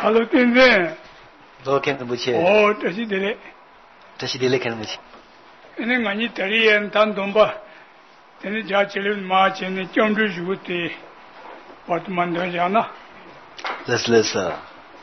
Hello， 先生。 我看得不起。 哦，这是的嘞。 这是的嘞，看得不起。 那俺你这里人当东吧，现在家起来嘛，现在江浙学的，我都蛮多讲呢。 这是。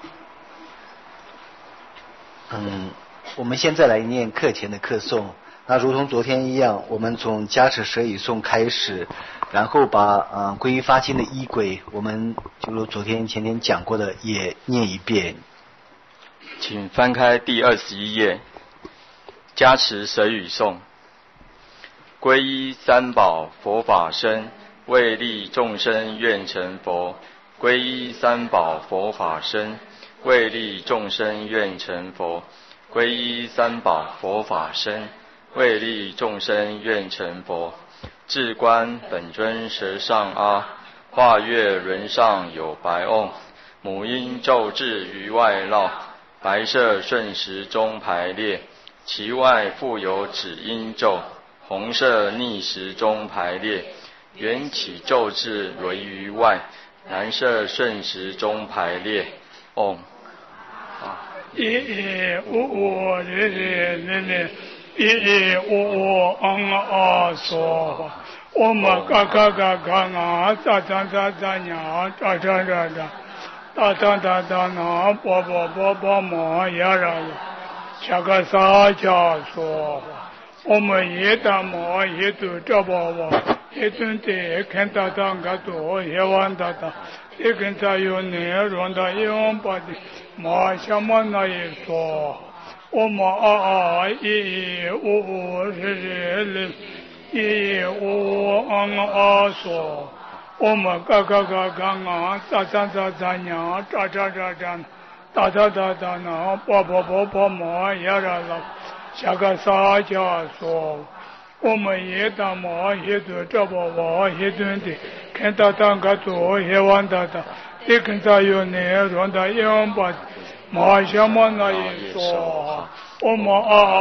我们现在来念课前的课诵。那如同昨天一样，我们从加持舍语诵开始，然后把皈依发心的仪轨，我们就如昨天前天讲过的也念一遍。 请翻开第21页，加持舍语诵。皈依三宝佛法身，为利众生愿成佛。皈依三宝佛法身，为利众生愿成佛。皈依三宝佛法身，为利众生愿成佛。至观本尊舌上阿，化月轮上有白瓮，母婴咒智于外绕，白色顺时钟排列，其外复有指音咒，红色逆时钟排列，缘起咒智为于外，蓝色顺时钟排列。嗡。 说，我们嘎嘎嘎嘎啊，咋咋咋咋呀，咋咋咋咋，哒哒哒哒那，啵啵啵啵嘛呀啦，下个啥家说，我们也打嘛也都找宝宝，也准得看到当个多也玩到的，也跟他有内容的用把的。嘛什么那一说，我们说，我们嘎嘎嘎嘎啊，咋咋咋咋呀，咋咋咋咋，哒哒哒哒那，啵啵啵啵嘛呀啦啦，下个啥家说，我们也打嘛也都找宝宝也准的，看到当个做也玩到的。也跟他有内容的样吧，马什么那一说，我们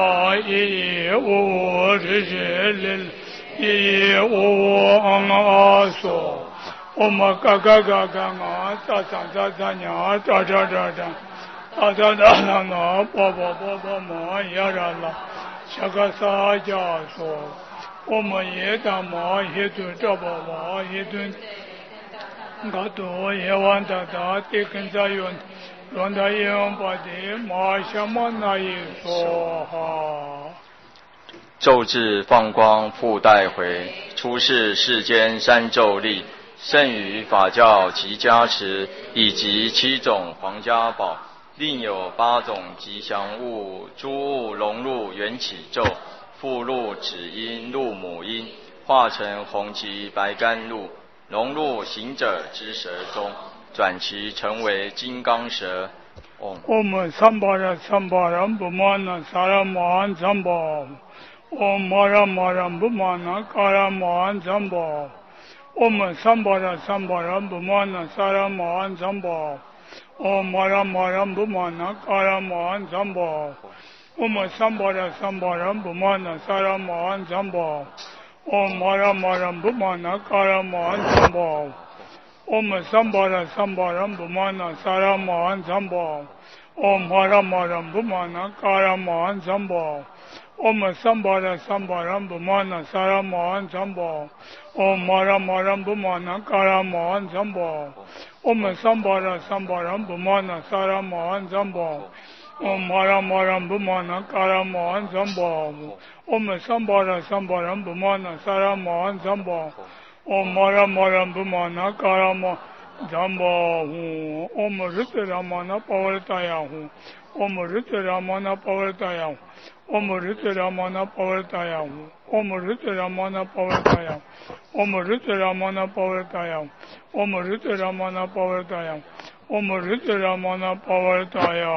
说，我们嘎嘎嘎嘎啊，咋咋咋咋呀，咋咋咋咋，咋咋咋咋那，啵啵啵啵嘛呀啦啦，下个啥家说，我们也打嘛也都找宝宝也都。我多也玩到的，这跟着用，用到用把的马什么那一说哈。 咒智放光复带回，出世世间三咒力，剩余法教及加持，以及7种皇家宝，另有8种吉祥物，诸物融入缘起咒，复入指音入母音，化成红旗白甘露。融入行者之舌中，转其成为金刚舌。 我们三巴人不满那萨拉曼三宝，我马拉不满那卡拉曼三宝，我们三巴人不满那萨拉曼三宝，我马拉不满那卡拉曼三宝，我们三巴人不满那萨拉曼三宝。我马拉不满那卡拉曼三宝，我们三巴人不满那萨拉曼三宝，我马拉不满那卡拉曼三宝，我们三巴人不满那萨拉曼三宝，我马拉不满那卡拉曼三宝，我们三巴人不满那萨拉曼三宝。我马拉不满那卡拉曼三宝，我们三巴人不满那萨拉曼三宝，我马拉不满那卡拉曼三宝，我们日子拉曼那巴尔达呀，我们日子拉曼那巴尔达呀，我们日子拉曼那巴尔达呀，我们日子拉曼那巴尔达呀，我们日子拉曼那巴尔达呀，我们日子拉曼那巴尔达呀。我们日子拉曼那巴尔达呀。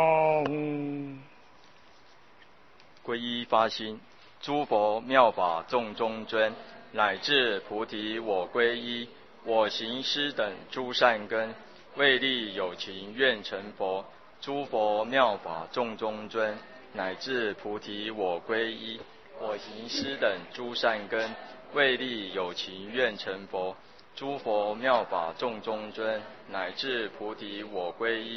皈依发心，诸佛妙法众中尊，乃至菩提我皈依，我行施等诸善根，为利有情愿成佛。诸佛妙法众中尊，乃至菩提我皈依，我行施等诸善根，为利有情愿成佛。诸佛妙法众中尊，乃至菩提我皈依，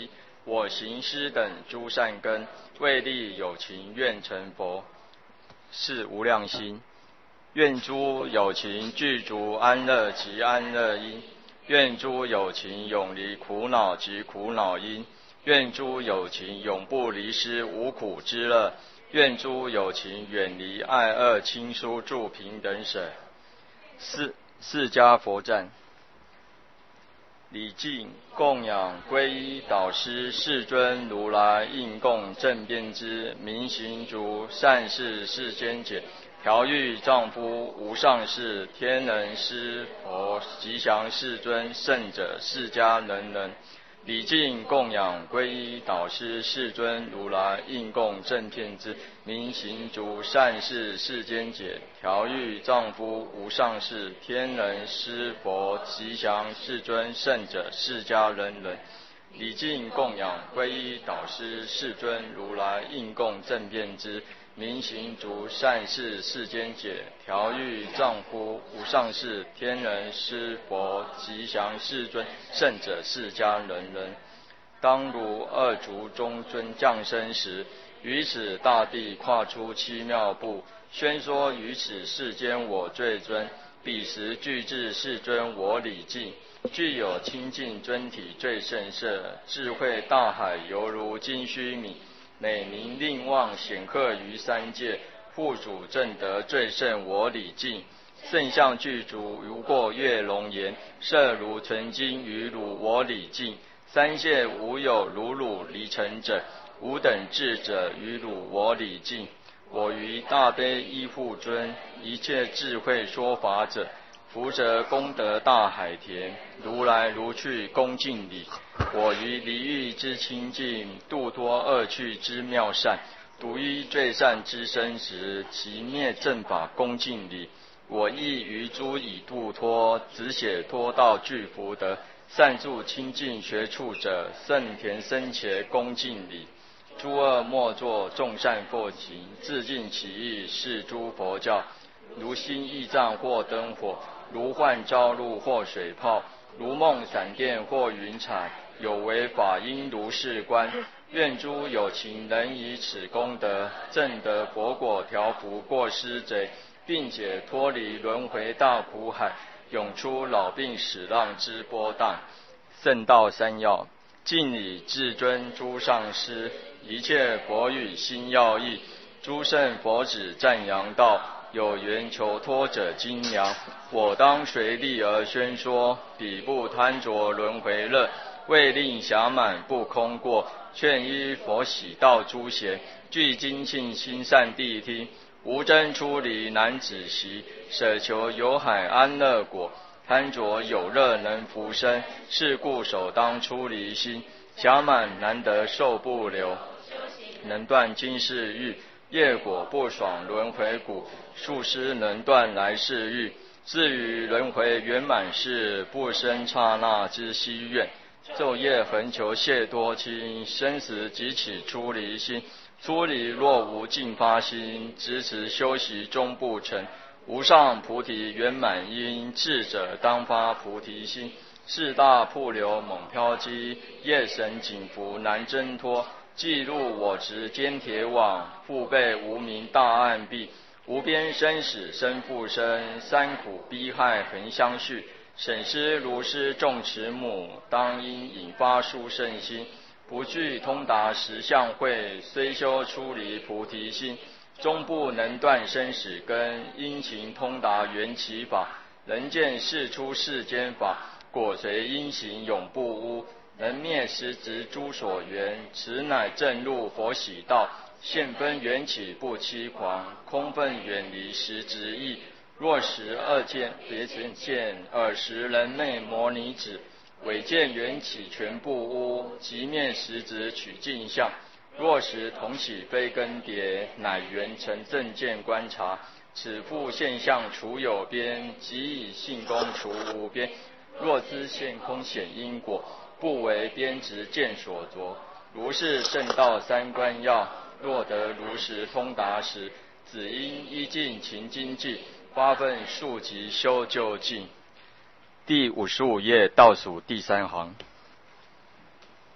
我行施等诸善根，为利有情愿成佛，是无量心。愿诸有情具足安乐及安乐因，愿诸有情永离苦恼及苦恼因，愿诸有情永不离失无苦之乐，愿诸有情远离爱恶亲疏助贫等舍。释迦佛赞。礼敬供养皈依导师世尊如来应供正遍知明行足善事世间解调御丈夫无上士天人师佛吉祥世尊圣者释迦人人。礼敬供养皈依导师世尊如来应供正遍知明行足善事世间解调御丈夫无上士天人师佛吉祥世尊圣者释迦人人。礼敬供养皈依导师世尊如来应供正遍知明行足善事世间解调御丈夫无上士天人师佛吉祥世尊圣者释迦人人。当如二足中尊降生时，于此大地跨出七妙步，宣说于此世间我最尊。彼时具至世尊我礼敬，具有清净尊体最胜色，智慧大海犹如金须弥，美名令望显赫于三界，护主正德最胜我礼敬。圣相具足如过月龙颜，色如纯金于汝我礼敬。三界无有如汝离尘者，无等智者于汝我礼敬。我于大悲依护尊，一切智慧说法者，福泽功德大海田，如来如去恭敬礼。我于离欲之清净，度脱恶趣之妙善，独一最善之身时，其灭正法恭敬礼。我亦于诸已度脱，只写脱道具福德，善助清净学处者，圣田生前恭敬礼。诸恶莫作，众善奉行，自尽其意，是诸佛教。如心翳障或灯火，如幻朝露或水泡，如梦闪电或云彩，有为法应如是观。愿诸有情能以此功德，证得佛果调伏过失贼，并且脱离轮回大苦海，涌出老病死浪之波荡。圣道三要：敬礼至尊诸上师，一切佛语心要义，诸圣佛子赞扬道，有缘求脱者精良。我当随力而宣说，彼不贪着轮回乐，为令暇满不空过，劝依佛喜道诸贤，具精信心善谛听，无争出离难止息，舍求有海安乐果，贪着有乐能浮生，是故首当出离心，暇满难得受不留，能断今世欲，业果不爽轮回苦，术师能断来世欲，至于轮回圆满事，不生刹那之希愿，昼夜恒求解脱轻，生死即起出离心，出离若无尽发心，执持修习终不成，无上菩提圆满因，智者当发菩提心，四大瀑流猛飘击，夜神紧伏难挣脱，记录我执坚铁网，腹背无明大暗壁，无边生死生复生，三苦逼害恒相续，审思如是众慈母，当因引发殊胜心，不具通达实相慧，虽修出离菩提心，终不能断生死根，因勤通达缘起法，能见世出世间法，果随因行永不污，能灭实执诸所缘，此乃正入佛喜道，现分缘起不欺狂，空分远离实执义，若实二见别成见，尔时人昧摩尼子，唯见缘起全不污，即灭实执取镜像，若实同起非更迭，乃缘成正见观察，此复现象除有边，即以性空除无边，若知现空显因果，不为边执见所着，如是正道三观要，若得如实通达时，只应依尽勤精进，发奋速疾修究竟。第55页倒数第3行。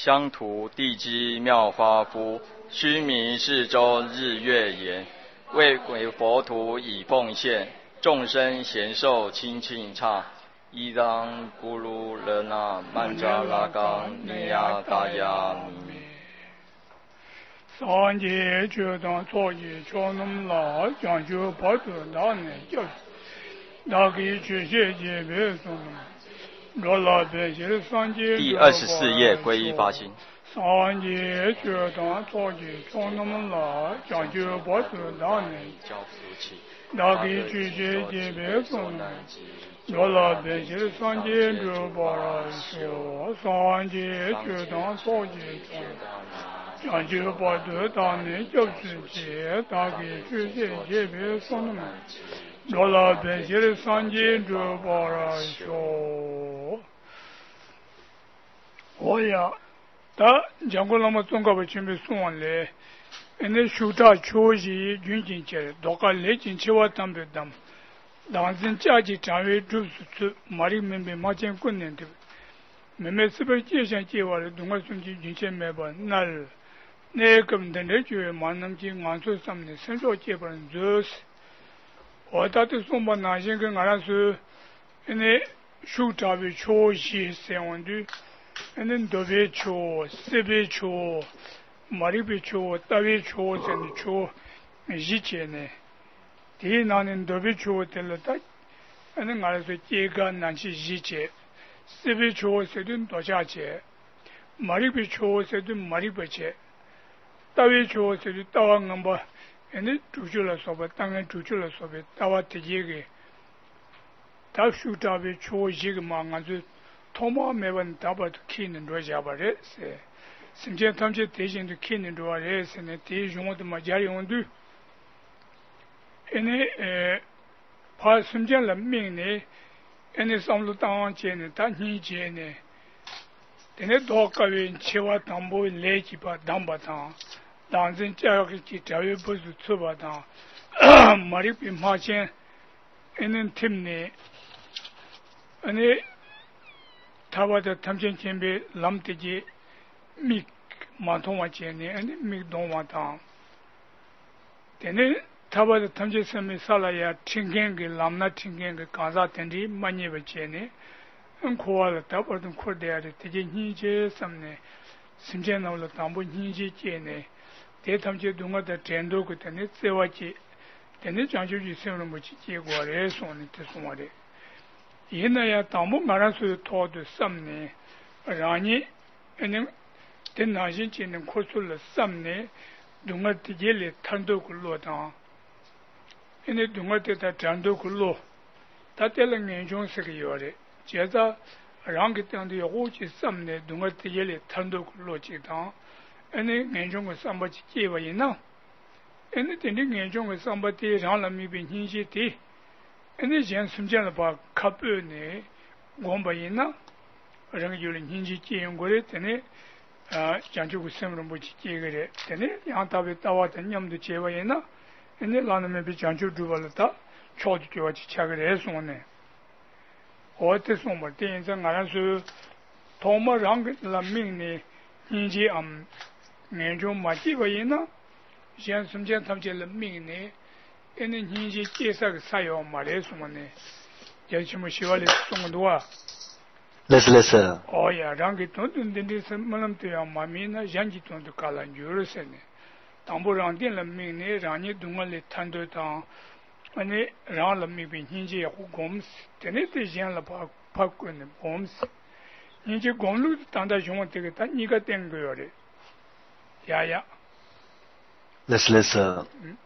乡土地基妙发夫，须弥四周日月炎，为鬼佛土以奉献，众生贤寿清庆刹。伊当咕噜勒那曼扎拉冈尼亚达亚米。 三界觉当作业教能拉讲究不得那呢教，那个去学界别中，罗拉别些三界。 第24页皈依发心。 三界觉当作业教能拉讲究不得那呢，那个去学界别中，罗拉别些三界就把拉修，三界觉当作业中。讲究把得当年就自己打给世界界别送的嘛，罗拉别些的三界就把它说，我呀，他讲过那么中国不准备送完来，那修他确实军进去，大家来进去我当不当，当时家里单位就是出，马里面被马建棍人的，妹妹是不是界限计划的，东莞送去军前没办那。那个的那句马能进安处上面生活基本就是，我到底送把男性跟俺说，那手抓被敲些三万多，那都被敲，四被敲，马里被敲，大被敲，真的敲，一切呢，第一那人都被敲的了，他，那俺说这个难是一切，四被敲是顿多下去，马里被敲是顿马里不切。大卫说：“是大王俺把，那主角了说吧，当然主角了说吧，大王自己个，他说大卫说一个嘛，俺就他妈没问大把都看能多下吧的是，甚至他们这대신都看能多的是呢，대신我都嘛家里用的，那怕甚至人命呢，那上路当街呢，当年街呢，那多个人吃完当不来几把当不当。”当真这个去教育不是错吧？当，马里边发现，那听呢，那他把这他们前边làm这些米马桶往前呢，那米东往当，但是他把这他们上面撒了呀，听见个làm那听见个刚才等的慢点不前呢，苦了，他把这苦的的这些年纪什么呢，甚至那了当不年纪前呢。在他们这东莞的战斗过程呢，在我这，但是讲究就生了没去结果来说呢，这是我的。现在呀，当不马上说讨的什么呢？让你，那等那些才能扩出了什么呢？东莞直接来谈到个落当，因为东莞在他战斗个落，他在了眼中是个样的，接着让给当的我去什么呢？东莞直接来谈到个落去当。那眼中的三八去结为一样，那等你眼中的三八的让人民被引起的，那像什么样的把卡布呢，我们一样，人有人引起结用过的，等你讲究个什么不去结个的，等你让他被打话等你们的结为一样，那让人民被讲究住了他，瞧就叫去吃个来说呢，我这说嘛，等于说俺说，他们让个人民呢引起眼中马结为一样，像什么叫他们这人民呢？那引起介绍个啥样嘛来说呢？叫什么希望来送多啊？ 那是。 哦呀，让给东的什么人都要嘛面呢？让几种都搞了牛是呢。当不让点人民呢，让你东莞来谈对当，那让人民被引起护公司，真的得想了怕管的公司，引起公路当到什么这个他你个点个要的。呀， 那是。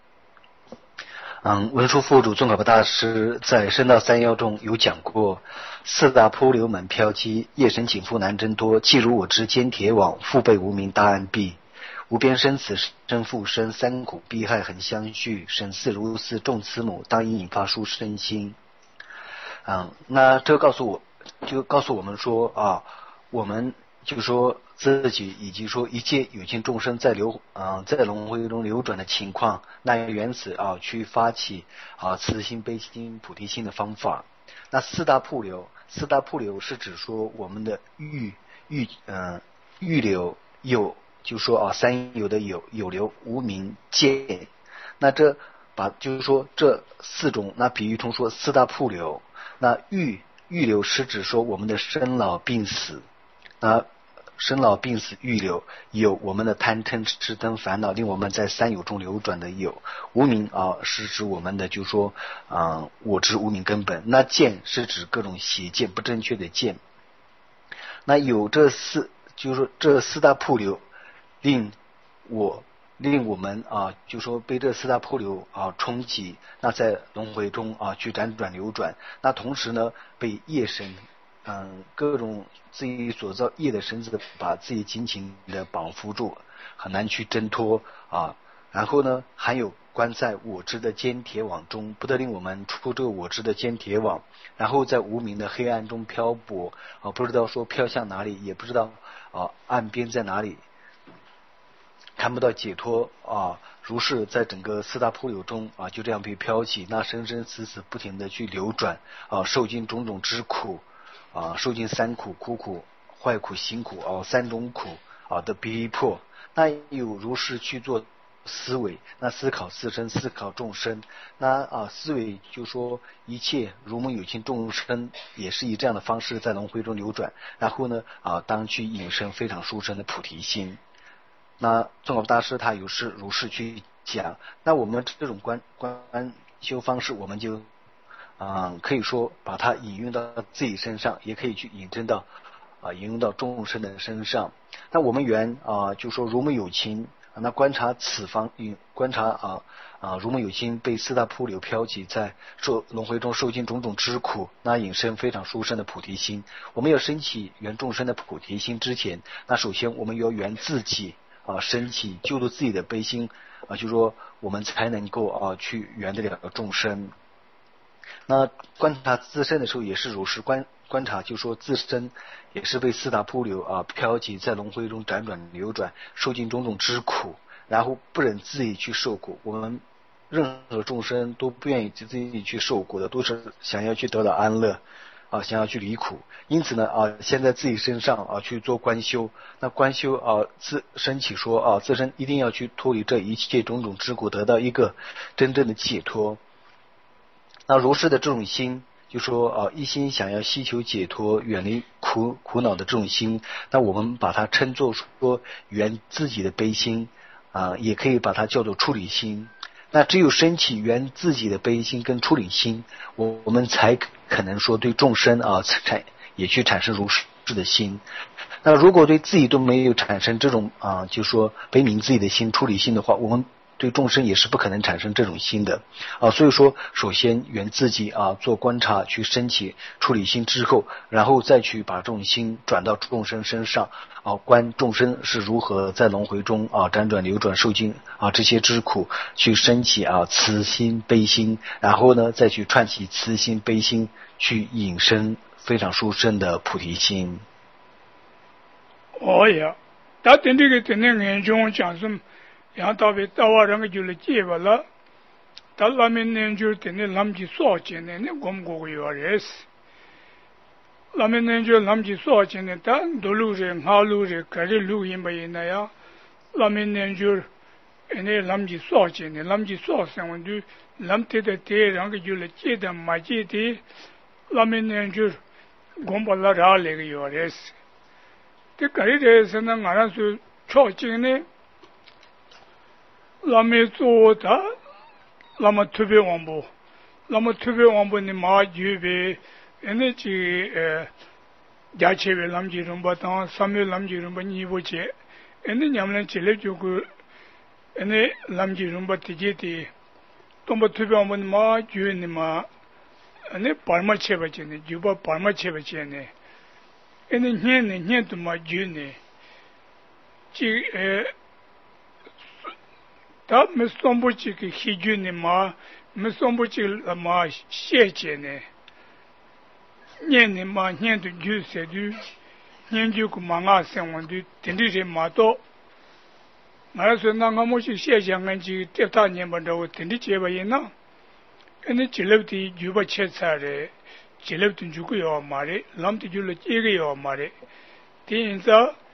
文殊佛祖宗喀巴大师在《深道三要》中有讲过：四大波流满飘击，夜神紧缚难挣脱。既如我之坚铁网，腹背无名大暗闭。无边生死生复生，三苦逼害恒相续。审似如斯众慈母，当以引发殊身心。那这告诉我们说啊，我们就说自己以及说一切有情众生在轮回中流转的情况，那缘此去发起慈心悲心菩提心的方法。那四大瀑流是指说我们的预流有，就说啊三有的有流无明见，那这把就是说这四种，那比喻中说四大瀑流，那预流是指说我们的生老病死，那生老病死预流有我们的贪嗔痴等烦恼，令我们在三有中流转的有。无明啊是指我们的就是说我执无明根本，那见是指各种邪见不正确的见。那有这四，就是说这四大瀑流令我们就说被这四大瀑流冲击，那在轮回中去辗转流转，那同时呢被业神各种自己所造业的绳子把自己紧紧的绑缚住，很难去挣脱然后呢还有关在我执的坚铁网中，不得令我们出这个我执的坚铁网，然后在无明的黑暗中漂泊不知道说飘向哪里，也不知道岸边在哪里，看不到解脱如是在整个四大瀑流中就这样被飘起，那生生死死不停的去流转受尽种种之苦受尽三苦苦苦坏苦辛苦三种苦的逼迫，那有如是去做思维，那思考自身，思考众生，那思维就说一切如母有情众生也是以这样的方式在轮回中流转，然后呢当去引生非常殊胜的菩提心。那宗喀巴大师他有是如是去讲，那我们这种观修方式，我们就可以说把它引用到自己身上，也可以去引用到众生的身上。那我们原就说如母有情，那观察此方观察如母有情被四大瀑流飘起，在轮回中受尽种种之苦，那引生非常殊胜的菩提心。我们要升起圆众生的菩提心之前，那首先我们要圆自己升起救度自己的悲心就说我们才能够去圆得了众生。那观察自身的时候也是如是，观察就说自身也是被四大瀑流飘起，在轮回中辗转流转，受尽种种之苦，然后不忍自己去受苦。我们任何众生都不愿意自己去受苦的，都是想要去得到安乐想要去离苦。因此呢先在自己身上去做观修，那观修升起说自身一定要去脱离这一切种种之苦，得到一个真正的解脱。那如是的这种心，就说一心想要希求解脱，远离苦恼的这种心，那我们把它称作说圆自己的悲心也可以把它叫做出离心。那只有升起圆自己的悲心跟出离心，我们才可能说对众生也去产生如是的心。那如果对自己都没有产生这种就说悲悯自己的心、出离心的话，我们对众生也是不可能产生这种心的所以说首先圆自己做观察，去升起出离心之后，然后再去把这种心转到众生身上观众生是如何在轮回中辗转流转受尽这些之苦，去升起慈心悲心，然后呢再去串起慈心悲心，去引生非常殊胜的菩提心。 他等这个等那眼中讲什么यहाँ तबे तवा रंग जुले के वाला तल्ला में ने जो तेने लमजी सोचे ने गम गो योरेस लमे ने जो लमजी सोचे ने ता दोलू रे हालू रे करे लू इन बयना या लमे ने जो ने लमजी सोचे ने लमजी सोसे वंदु लमते दे ते रंग जुले के द माजी ती लमे ने जो गम बला रा ले योरेस ते करे रे सना ngara su choche ne Lame Zota Lama Tube Wambo ni Ma Jube Energy Jacheve Lamji Rumbatan, Samuel Lamji Rumba Nivoche, and then Yamlan Chilejuku, and then Lamji Rumba Tijeti, Tomba Tube Wambo Ma Junima, and then Parma Chevachene, Juba Parma Chevachene, and then Yen to Ma June. Tā mē sōmbuchi ki hiju ni mā, mē sōmbuchi la mā xieche ne. Nyen ni mā, nyen tu ju se du, nyen ju ku mā ngā sen wan du, tendi re mā to. Ngā rā su nā ngā mō shi xieche ngan chi te tā nyen ba ndawo tendi che ba yin na. Ene chilab ti ju ba che tsa re, chilab tu ju ku yawa mā re, lam ti ju la che ge yawa mā re. Ti yin sa,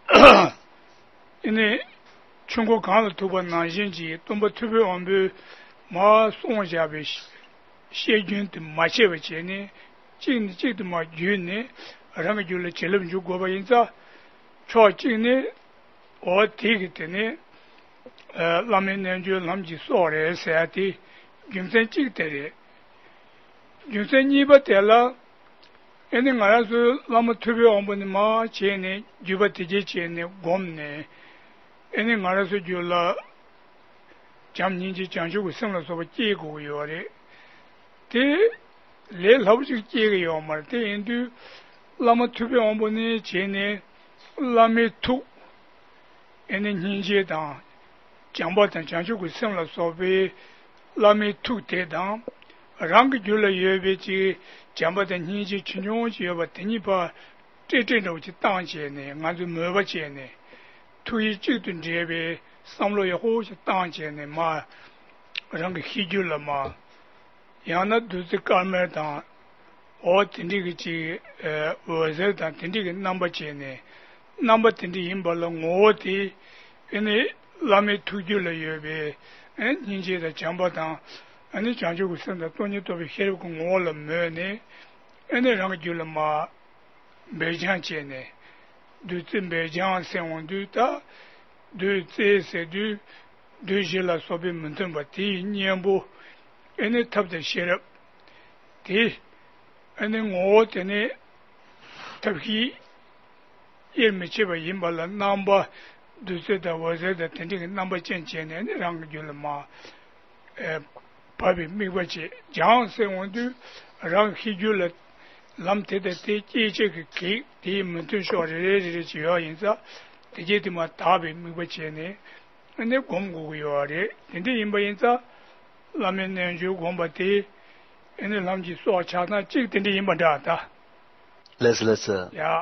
因为全国港的土巴南新级，东北特别我们马送下边谢军的马些为钱呢，这的马军呢，然后就来接了就过吧，因此，朝今呢，我提个的呢，那么呢就那么就说了啥的，就是这个的，就是你不得了。因为我是那么特别我们的马钱呢，就把这些钱呢，我们呢，因为我是就了，讲年纪讲究个生了说结果有的，这来老是结个要嘛，这人都那么特别我们的钱呢，那么土，因为年纪大，讲不等讲究个生了说被那么土得当，然后就了有别这。讲不得年纪轻重就要把等你把这种去当钱呢，俺就没把钱呢，推这顿这边上路以后就当钱呢嘛，让个黑就了嘛，然后都是干么当，我等这个这我是当等这个那么钱呢，那么等的人把了我的，因为那么推就了有呗，年纪的讲不当。你讲究个生的，多年多被黑了个我了没呢？那然后就了嘛，没讲钱呢，都这没讲生活都大，都这些都些了，所以门头把第一年不，那他不得写了，第，那我的呢，特别也没去把人把了，那么都知道我知道，等这个那么讲钱呢，然后就了嘛，把别没关系，讲生活都让黑就了，咱们得这个给的门头说的主要因素，这些的嘛大别没关系呢，那广告有的，人家因不因此，咱们呢就广播的，那咱们就说恰那这个的因不着的。 是。 呀。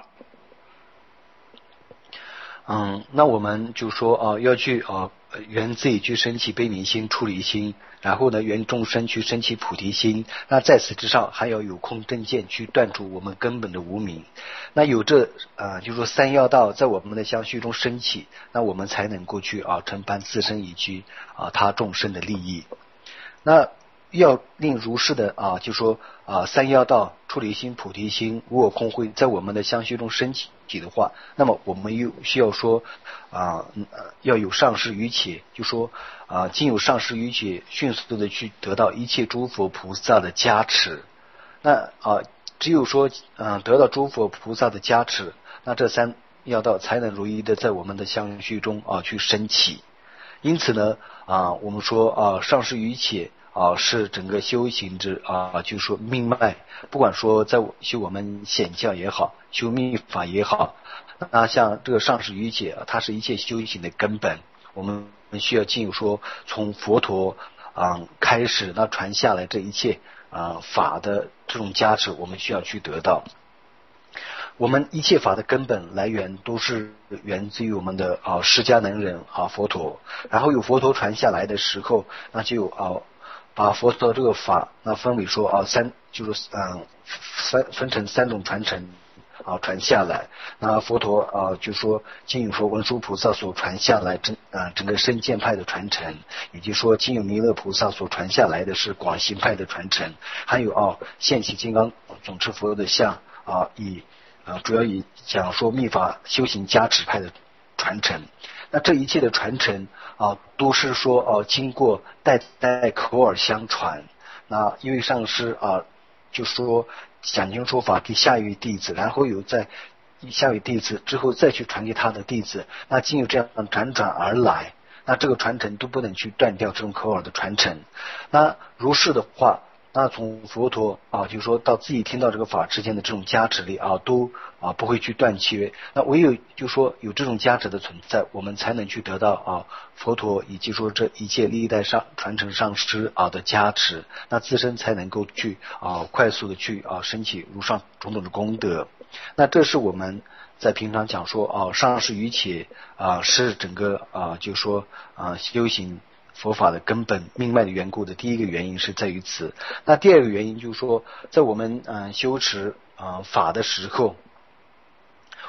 那我们就说要去圆自己去升起悲悯心、出离心，然后呢，圆众生去升起菩提心。那在此之上，还要有空正见去断除我们根本的无明。那有这就是说三要道在我们的相续中升起，那我们才能够去承办自身以及他众生的利益。那要令如是的就说三要道、出离心、菩提心、无我空慧在我们的相续中升起的话，那么我们又需要说要有上师于且，就说经有上师于且，迅速的去得到一切诸佛菩萨的加持。那只有说得到诸佛菩萨的加持，那这三要道才能如意的在我们的相续中去升起。因此呢我们说上师于且是整个修行之就说命脉，不管说在修我们显教也好，修密法也好，那像这个上师于且它是一切修行的根本。我们需要进入说从佛陀开始，那传下来这一切法的这种加持，我们需要去得到。我们一切法的根本来源都是源自于我们的释迦能人佛陀，然后有佛陀传下来的时候，那就有把佛陀这个法那分为说就是分成三种传承传下来。那佛陀就说经有说文殊菩萨所传下来整个深见派的传承，以及说经有弥勒菩萨所传下来的是广行派的传承，还有现起金刚总持佛的像主要以讲说密法修行加持派的传承。那这一切的传承都是说经过代代口耳相传。那因为上师就说讲经说法给下一位弟子，然后有在下一位弟子之后再去传给他的弟子，那经由这样辗转而来，那这个传承都不能去断掉这种口耳的传承。那如是的话，那从佛陀就说到自己听到这个法之间的这种加持力都不会去断缺。那唯有就说有这种加持的存在，我们才能去得到佛陀以及说这一切历代传承上师的加持，那自身才能够去快速的去升起如上种种的功德。那这是我们在平常讲说上师于且是整个就说修行佛法的根本命脉的缘故的第一个原因是在于此。那第二个原因就是说，在我们修持法的时候，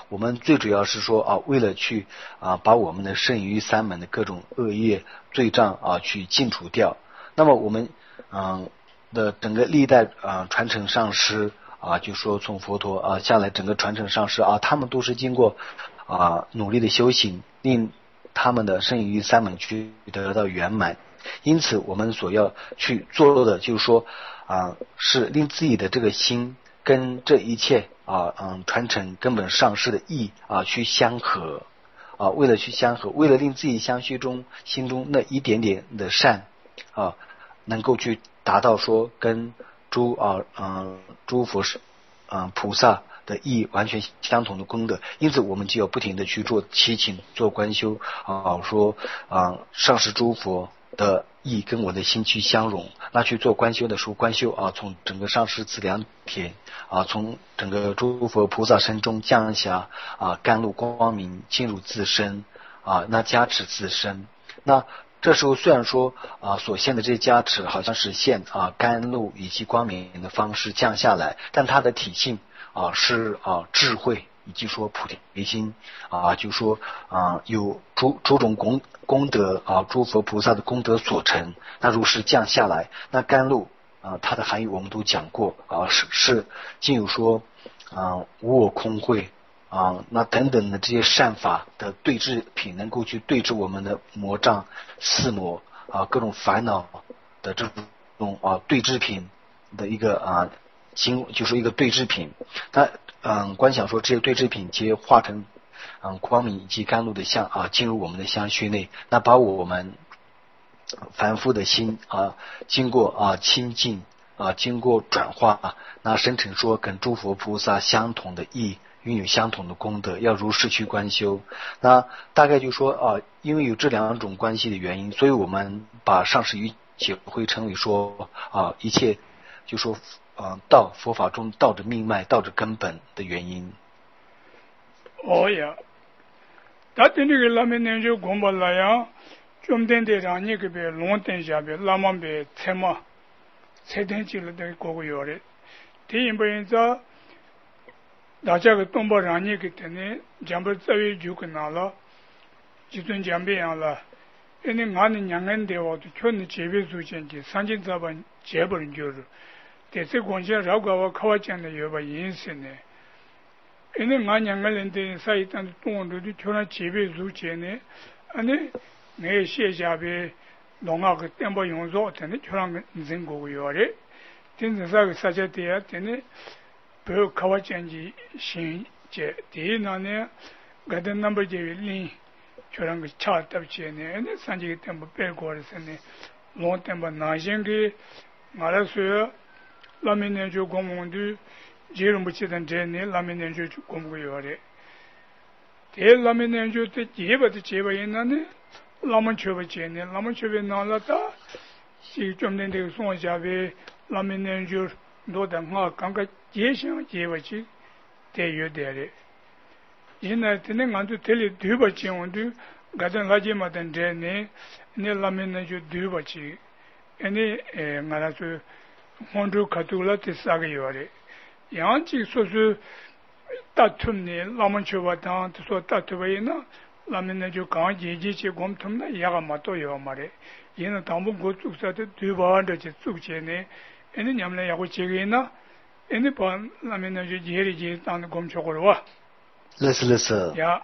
我们最主要是说为了去把我们的圣于三门的各种恶业罪障去尽除掉。那么我们的整个历代传承上师就说从佛陀下来整个传承上师他们都是经过努力的修行，令他们的圣于三门去得到圆满。因此我们所要去做的就是说是令自己的这个心跟这一切传承根本上师的意去相合为了去相合，为了令自己心中那一点点的善能够去达到说跟诸佛菩萨的意完全相同的功德。因此我们就要不停的去做祈请做观修说上师诸佛的意跟我的心去相融。那去做观修的时候，观修从整个上师资粮田从整个诸佛菩萨身中降下甘露光明进入自身那加持自身。那这时候虽然说所现的这些加持好像是现甘露以及光明的方式降下来，但它的体性是智慧以及说菩提心就说有诸种功德诸佛菩萨的功德所成。那如是降下来，那甘露它的含义我们都讲过是进入说无我空慧那等等的这些善法的对治品，能够去对治我们的魔障四魔各种烦恼的这种对治品的一个就是一个对治品。那观想说这些对治品皆化成光明以及甘露的相进入我们的相续内，那把我们凡夫的心经过清净经过转化那生成说跟诸佛菩萨相同的意，拥有相同的功德，要如是去观修。那大概就说因为有这两种关系的原因，所以我们把上师瑜伽会称为说一切就说道佛法中道的命脉道的根本的原因。 呀大体这个拉面呢就公布了呀，좀 된 데 라니 그베 롱텐 잡에 라만베 테마 세텐지를 되 고고 요래 대인보인자 나자가 똥바 라니 그때네 잠벌 자위 주고나라 지든 잠베야라 에네 많은 양한데 와도 촌의 제배 수전지 산진 잡은 제벌인 줄 대세 권시라고 가와잖아 여바 인생네 에네 많은 양한데 사이탄 똥원도 촌의 제배 수전에 아니 내 시자베 농아그 템버 용조 때문에 저랑 인생 고고요래 진짜가 사자대야 때문에 그 가와전지 신제 대나네 가든 넘버 제일리 저랑 그 차답지네 산지 템버 빼고르스네 롱 템버 나쟁게 말았어요 라미네조 공문도 제일 붙이던 제네 라미네조 공고요래 대 라미네조 때 제바도 제바이나네 라면 쳐버지네 라면 쳐베 나라다 시좀 된데 송자베 라면은 줄 노당하 강가 제상 제버지 대요대래 이날 때는 안도 텔리 뒤버지 온도 가든 라지마든 데네 네 라면은 줄 뒤버지 아니 말아서 혼도 가둘라 뜻하게 요래 양치 소수 따툼네 라면 쳐봤다 또 따투베이나 라면은 저 강제지체 곰tum나 야가 맞도요 말에 얘는 당분 고축사도 뒤바한테 쭉제네 얘는 냠래 야고 제게나 얘는 반 라면은 저 제리지 땅의 곰초고로 와 야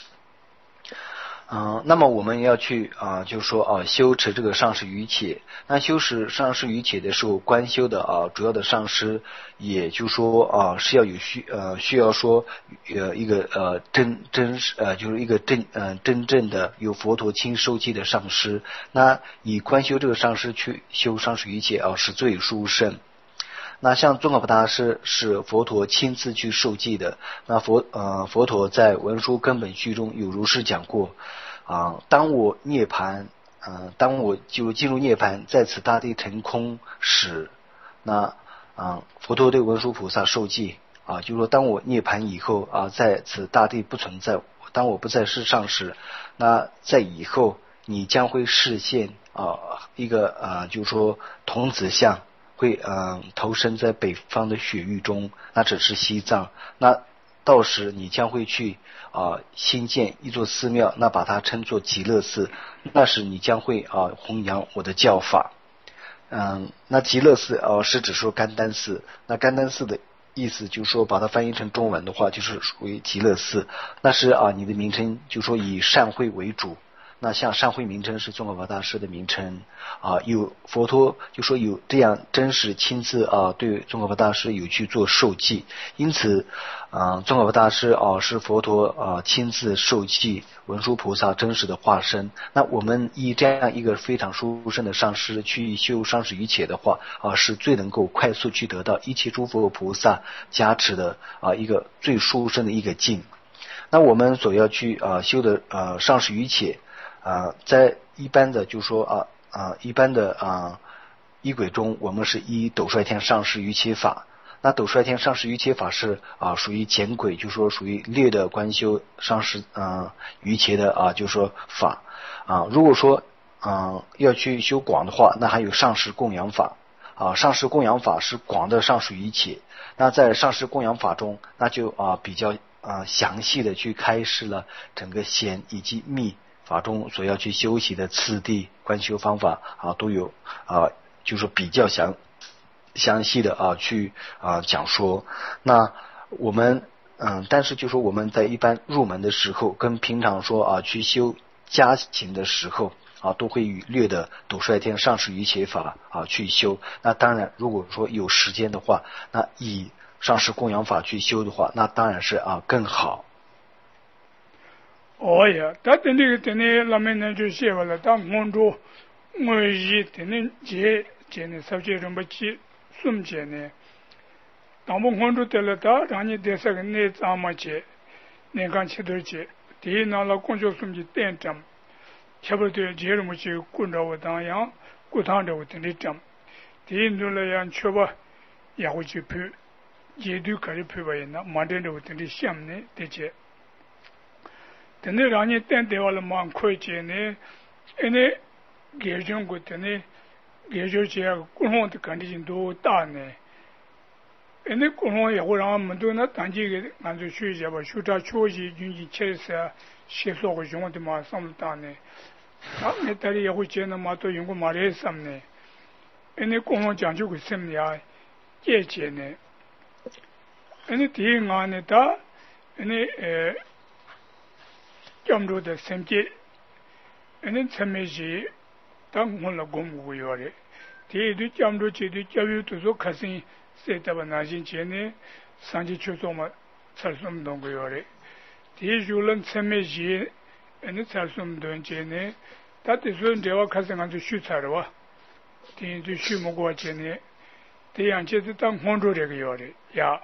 那么我们要去就是说修持这个上师瑜伽。那修持上师瑜伽的时候，观修的主要的上师，也就是说是要有需要说一个就是一个真正的有佛陀亲授记的上师。那以观修这个上师去修上师瑜伽是最殊胜。那像宗喀巴大师是佛陀亲自去授记的。那佛陀在文殊根本序中有如是讲过当我涅槃当我就进入涅槃，在此大地成空时，那佛陀对文殊菩萨授记就是说当我涅槃以后在此大地不存在，当我不在世上时，那在以后你将会示现一个就是说童子像，会投身在北方的雪域中，那只是西藏。那到时你将会去新建一座寺庙，那把它称作极乐寺，那时你将会弘扬我的教法。那极乐寺是指说甘丹寺，那甘丹寺的意思就是说把它翻译成中文的话就是属于极乐寺，那是你的名称就是说以善慧为主。那像善慧名称是宗喀巴大师的名称有佛陀就说有这样真实亲自对宗喀巴大师有去做授记，因此宗喀巴大师是佛陀亲自授记文殊菩萨真实的化身。那我们以这样一个非常殊胜的上师去修上师瑜伽的话是最能够快速去得到一切诸佛菩萨加持的一个最殊胜的一个境。那我们所要去修的上师瑜伽在一般的就说一般的仪轨中，我们是依斗率天上师瑜伽法。那斗率天上师瑜伽法是属于简轨，就说属于略的观修上师瑜伽的就说法如果说要去修广的话，那还有上师供养法上师供养法是广的上师瑜伽。那在上师供养法中，那就比较详细的去开示了整个显以及密法中所要去修习的次第观修方法都有就是比较详细的去讲说。那我们但是就说我们在一般入门的时候跟平常说去修加行的时候都会以略的斗率天上师瑜伽法去修。那当然如果说有时间的话，那以上师供养法去修的话，那当然是更好。 呀，他等这个等你那边呢就写完了，当杭州我一等你节呢，手机上不接送节呢，当我杭州得了他，让你得这个那怎么节，你看七多节，第一拿了公交送节点针，差不多节什么去滚着我当样，滚烫着我等你针，第一拿了样确保也会去配，节都可以配吧人呢，马上就等你想呢这节。等你让你等待完了蛮快捷呢，你给中国等你给就些共同的感情都大呢，你共同也会让我们都那当地个按照学习吧，学他学习经济确实协作个用的嘛上大呢，你这里也会见到嘛都用过嘛来什么呢，你共同讲究个什么呀，业绩呢，你第一案呢他你讲究的审计，你陈美熙当我了公务员的，第一对讲究这对教育都说可是谁在把那些钱呢，上去去做嘛，才什么东西的，第一就能陈美熙，你才什么东西呢？他的说这话可是按照学材的哇，第一对学么过钱呢，这样就是当杭州这个样的呀。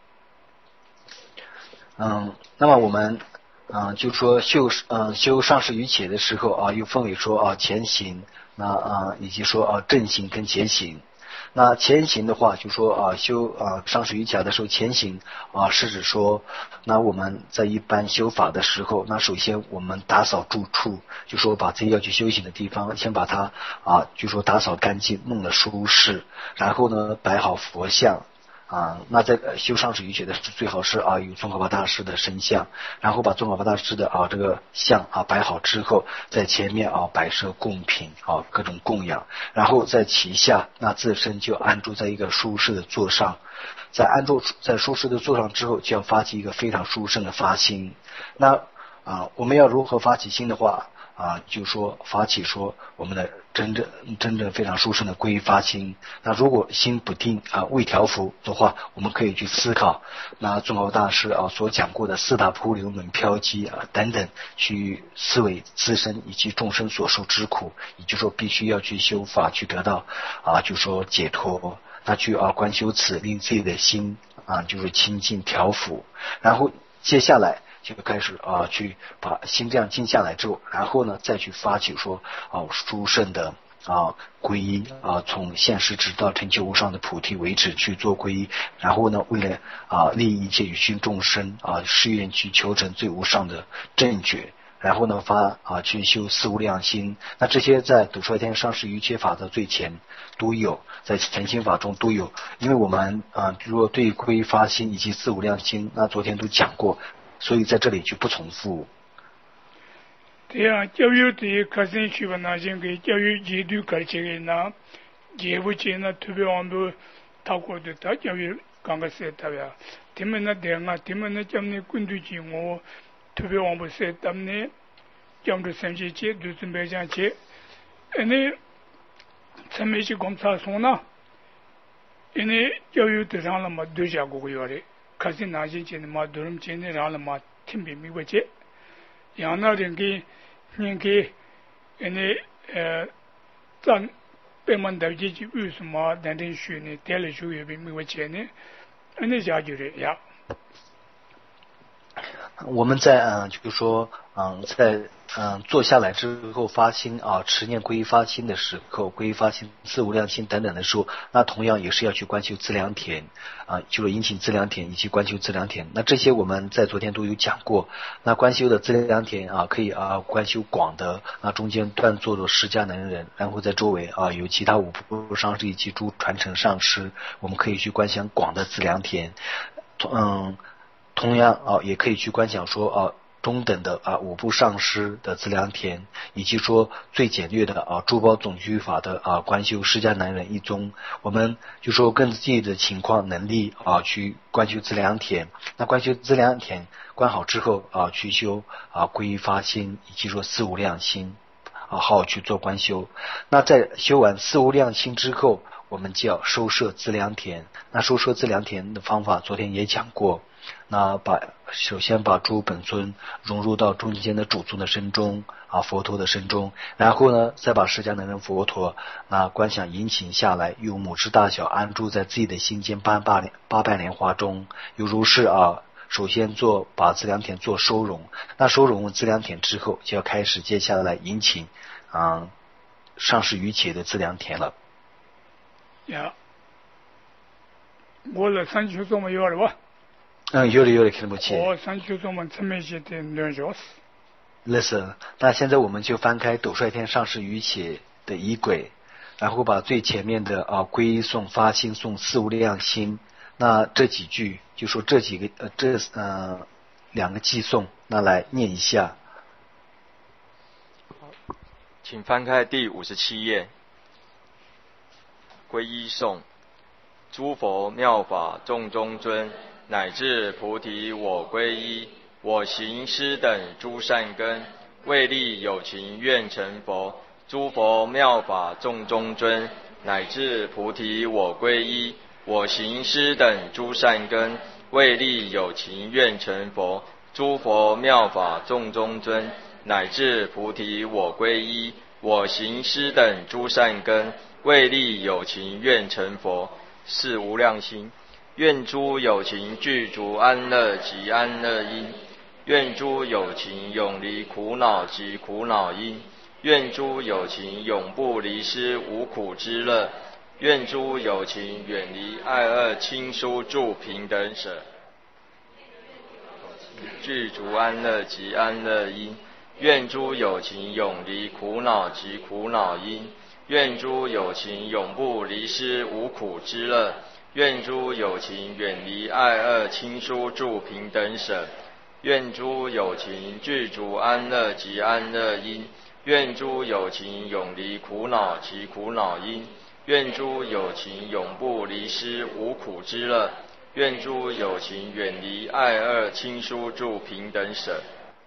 那么我们就说修上师瑜伽的时候又分为说前行，那以及说正行跟前行。那前行的话就说修上师瑜伽的时候，前行是指说那我们在一般修法的时候，那首先我们打扫住处，就说把自己要去修行的地方先把它就说打扫干净，弄得舒适，然后呢摆好佛像那在修上师瑜伽的时候，最好是有宗喀巴大师的神像，然后把宗喀巴大师的这个像摆好之后，在前面摆设供品各种供养，然后在其下那自身就安住在一个舒适的座上，在舒适的座上之后，就要发起一个非常殊胜的发心。那我们要如何发起心的话就说发起说我们的真正非常殊胜的皈依发心。那如果心不定未调伏的话，我们可以去思考那宗喀巴大师所讲过的四大瀑流门飘击等等，去思维自身以及众生所受之苦，也就是说必须要去修法去得到就说解脱。那去观修此，令自己的心就是清净调伏，然后接下来就开始去把心这样静下来之后，然后呢再去发起说殊胜的皈依从现世直到成就无上的菩提为止去做皈依，然后呢为了利益一切有情众生誓愿去求成最无上的正觉然后呢去修四无量心。那这些在斗率天上师瑜伽法的最前都有，在诚心法中都有。因为我们如果对皈依发心以及四无量心，那昨天都讲过，所以在这里就不重复。 对啊，教育的课程去吧，那些个教育制度搞这个呢，也不见那特别我们透过的他教育刚刚说的呀，他们那点啊，他们那讲的quân队经我特别我们说他们呢，讲的三些节都准备讲节，那陈美去公差送呢，因为教育的上了嘛，都下过个月的，可是那些节的嘛，都是今天上了嘛，听不明白节，然后人给。人给咱北门岛地区为什么那天学呢？带来学也没没钱呢？那家就是呀。 我们在就是说在坐下来之后发心持念皈依发心的时候，皈依发心四无量心等等的时候，那同样也是要去观修资粮田就是引请资粮田以及观修资粮田。那这些我们在昨天都有讲过。那观修的资粮田可以观修广的，那中间断坐着释迦能人，然后在周围有其他五部上师以及诸传承上师，我们可以去观想广的资粮田。同样也可以去观想说中等的五部上师的资粮田，以及说最简略的诸宝总居法的观修释迦男人一宗。我们就说根据自己的情况能力去观修资粮田。那观修资粮田观好之后去修皈依发心以及说四无量心好好去做观修。那在修完四无量心之后，我们就要收摄资粮田。那收摄资粮田的方法昨天也讲过。那首先把诸本尊融入到中间的主宗的身中佛陀的身中，然后呢再把释迦能人佛陀那观想引请下来，用拇指大小安住在自己的心间八瓣莲花中。有如是首先把资粮田做收容，那收容资粮田之后，就要开始接下来引请上师瑜伽的资粮田了。 呀，我来三秋做么有了吧？ 有了，看不起。 我三秋做么陈美些的2小时。 listen， 那现在我们就翻开斗率天上师瑜伽的仪轨，然后把最前面的皈依颂、发心颂、四无量心，那这几句就说这几个两个偈颂，那来念一下。 请翻开第57页。皈依颂：诸佛妙法众中尊，乃至菩提我皈依。我行施等诸善根，为利有情愿成佛。诸佛妙法众中尊，乃至菩提我皈依。我行施等诸善根，为利有情愿成佛。诸佛妙法众中尊，乃至菩提我皈依。我行施等诸善根，为利有情愿成佛。四无量心：愿诸有情具足安乐及安乐因，愿诸有情永离苦恼及苦恼因，愿诸有情永不离失无苦之乐，愿诸有情远离爱恶亲疏助平等舍。具足安乐及安乐因，愿诸有情永离苦恼及苦恼因，愿诸有情永不离失无苦之乐，愿诸有情远离爱恶亲疏助平等舍。愿诸有情具足安乐及安乐因，愿诸有情永离苦恼及苦恼因，愿诸有情永不离失无苦之乐，愿诸有情远离爱恶亲疏助平等舍。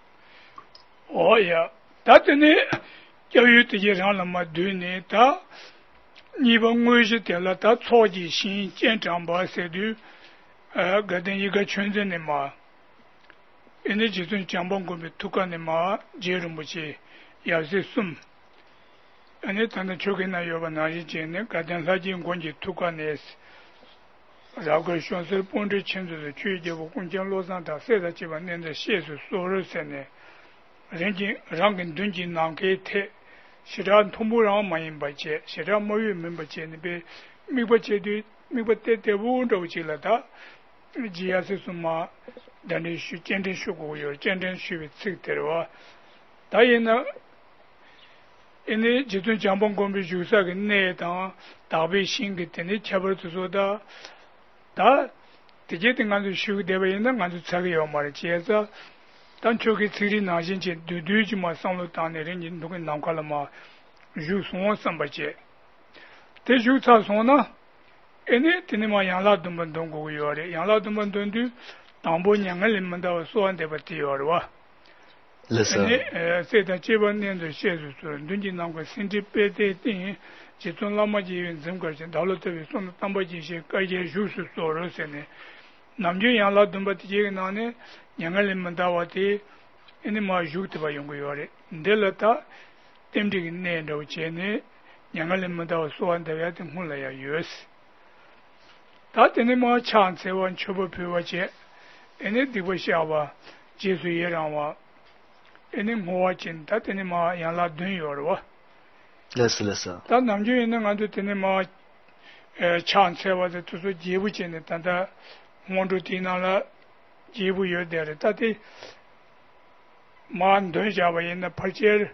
呀，他这呢，教育这些上那么对呢，他你把我是得了，他超级新建长吧，谁的个等一个圈子的嘛。因为这种讲帮我们ทุกคน嘛，接着不去，也是送。因为咱的秋天呢，要把那些钱呢，个等他进关系ทุกคน呢，然后像是帮着亲自的去结果公交路上他现在基本年的写是所有些呢，人家让跟东京南给贴，现在同步让没人不接，现在没有人不接，那边没不接的，没不带不着去了他，这也是什么？但是学简单学过有简单学这的话， 다이나 이네 지도 장본 공비 주사가 내다 답이 신기 때문에 잡을수다 다 되게든 간도 쉬고 되어 있는 간도 차게요 말이지. 그래서 단초기 들이 나신지 두두지 마 상로 단내는 누구 남칼마 주송원 삼바제 대주사 손나 에네 티네마 양라dumban 동고 요래 양라dumban 돈두 담보냥을 임만다 소한테 버티요와 에네 세다 제번년도 셰수스 눈지 남고 신지페데티 지존라마지 점거진 달로테 손 담보지시 까제 주스 소로세네 남주 양라dumban 티제 나네 양을 임만다 와티 에네 마 주트 바 용고 요래 델라타 템디기 네도 제네 양을 임만다 소한테 야든 홀라야 유스 다때는 뭐 찬세원 초보표와제 에네 디보샤와 제수예랑와 에네 모와진 다때는 뭐 양라 dun요와 레스 다 남주에 있는 안도 때는 뭐 찬세와도 투수 제부제네 단다 몬도 디나라 제부여대래 다때 만 되자와 있는 팔제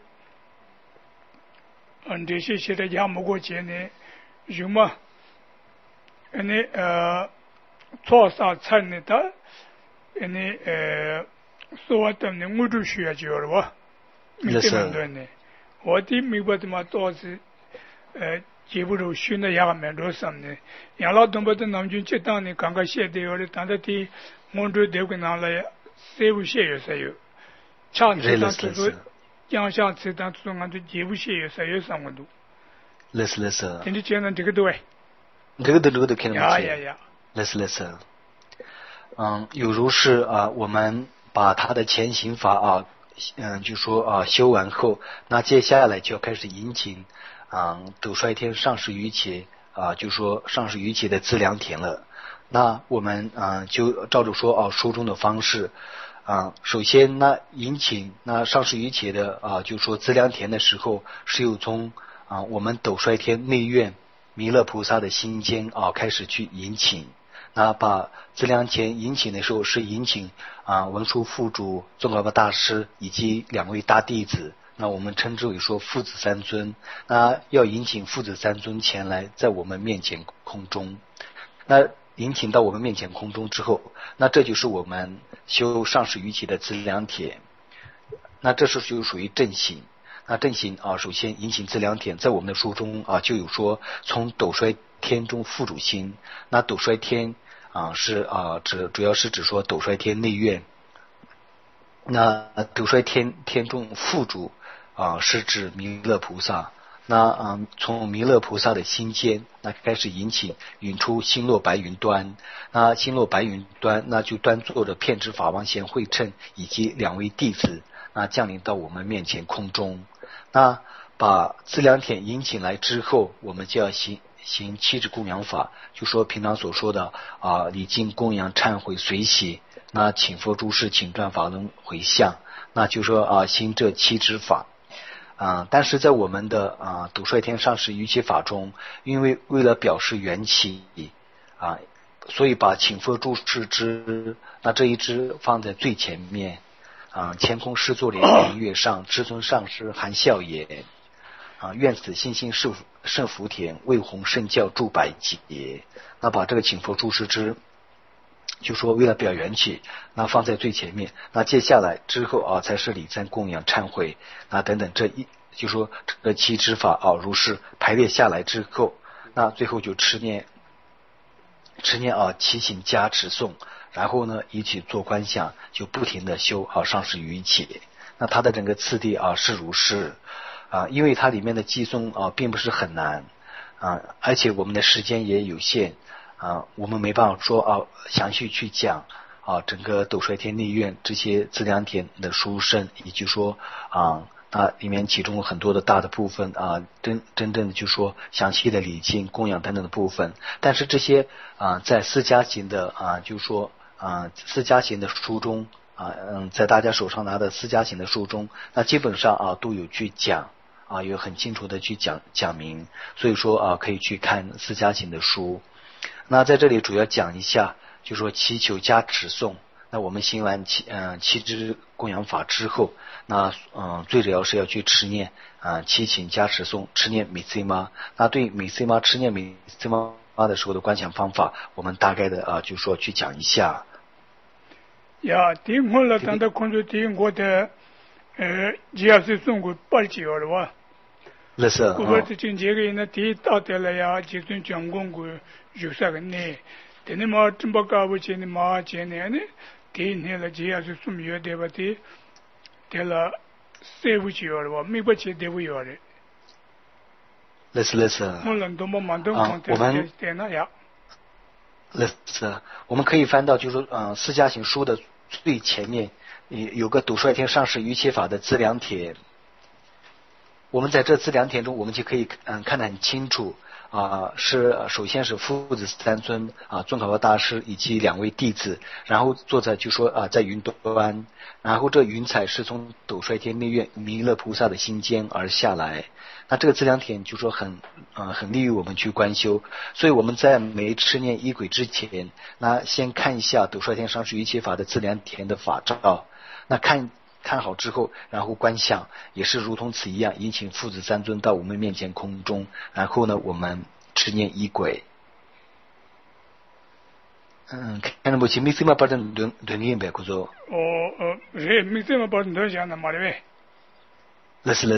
안데시 시대야 먹고 제네 유마 에네 초사 찬네다 에네 소와tamne 무두 쉬야지요와 미테만도네 어디 미버드마 또스 제부로 쉬나 야가면 로삼네 야라dom버드 남준 쳇당네 강가시에데요레 단다티 몬도 되고 나라야 세부시에요사요 찬세단도 양샹세단도 간도 제부시에요사요 상원도 레스 근데 쟤는 되게도 해 这个看得呀呀呀有如是我们把他的前行法就说修完后，那接下来就要开始引请斗率天上师瑜伽就说上师瑜伽的资粮田了。那我们就照着说书中的方式首先那引请那上师瑜伽的就说资粮田的时候，是有从我们斗率天内院弥勒菩萨的心间开始去引请。那把资粮田引请的时候，是引请文殊副主、宗喀巴大师以及2位大弟子，那我们称之为说父子三尊。那要引请父子三尊前来，在我们面前空中。那引请到我们面前空中之后，那这就是我们修上师瑜伽的资粮田。那这是就属于正行。那正行首先引请资粮田，在我们的书中就有说从斗率天中副主心。那斗率天是主要是指说斗率天内院。那斗率天中副主是指弥勒菩萨。那从弥勒菩萨的心间那开始引起引出星落白云端。那星落白云端那就端坐着遍知法王贤慧称以及2位弟子，那降临到我们面前空中。那把资粮田引请来之后，我们就要行7支供养法，就说平常所说的礼敬供养忏悔随喜，那请佛诸事请转法轮回向，那就说行这7支法。但是在我们的斗率天上师瑜伽法中，因为为了表示缘起所以把请佛诸事支那这一支放在最前面。乾空师座莲月上，至尊上师含笑言愿此心性胜福田，为弘圣教助百劫。那把这个请佛诸事支就说为了表缘起，那放在最前面。那接下来之后才是礼赞供养忏悔等等，就说这7支法如是排列下来之后，那最后就持念祈请加持诵，然后呢一起做观想，就不停的修上师瑜伽。那它的整个次第是如是因为它里面的寄诵并不是很难而且我们的时间也有限我们没办法说详细去讲整个斗率天内院这些资粮田的殊胜，以及说那里面其中很多的大的部分真正的就说详细的礼敬供养等等的部分。但是这些在四家行的就说四家行的书中在大家手上拿的四家行的书中，那基本上都有去讲有很清楚的去讲明，所以说可以去看四家行的书。那在这里主要讲一下就说祈求加持诵。 那我们行完七支供养法之后，那最主要是要去持念祈请加持颂，持念米兹玛。那对米兹玛持念米兹玛的时候的观想方法，我们大概的就说去讲一下。 呀，第我了，当到工作第我的加持颂个8节了哇。 那是。 我这境界个那第到的了呀，就算讲公个有啥个呢？但你嘛真不搞不起你嘛今年呢？第呢了加持颂有对吧？对了，3节了哇，没不起对不有的。 那是。 我们都没忙到我们在那呀。 那是，我们可以翻到就是说释迦行书的最前面有个笃率天上师瑜伽法的资粮帖。我们在这资粮帖中，我们就可以看得很清楚首先是父子3尊宗喀巴大师以及2位弟子，然后坐在就说在云端，然后这云彩是从斗率天内院弥勒菩萨的心间而下来。那这个资粮帖就说很利于我们去观修，所以我们在没持念仪轨之前，那先看一下斗率天上师瑜伽法的资粮帖的法照，那看好之后，然后观想也是如同此一样，引请父子3尊到我们面前空中，然后呢，我们持念仪轨。看不起，没什么把人轮念呗，可说。 没什么把人轮想的嘛的呗。 那是。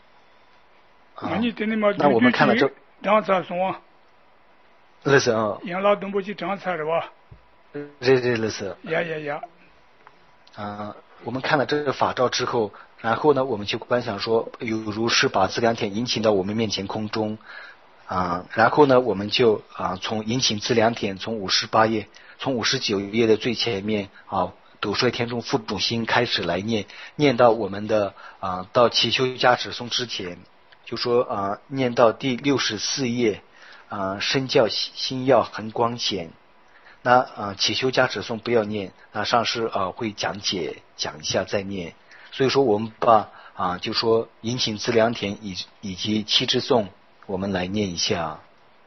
那我们看了这。 张查送啊。 那是养老东不去张查的吧？ 那是。 呀。 我们看了这个法照之后，然后呢，我们就观想说，有如是把资粮帖引请到我们面前空中，然后呢，我们就从引请资粮帖从58页，从59页的最前面斗率天中父主心开始来念到我们的到祈求加持颂之前，就说念到第64页，身教心要很光显。那祈求加持颂不要念，那上师会讲一下再念。所以说我们把就说引请资粮帖以及七支颂，我们来念一下。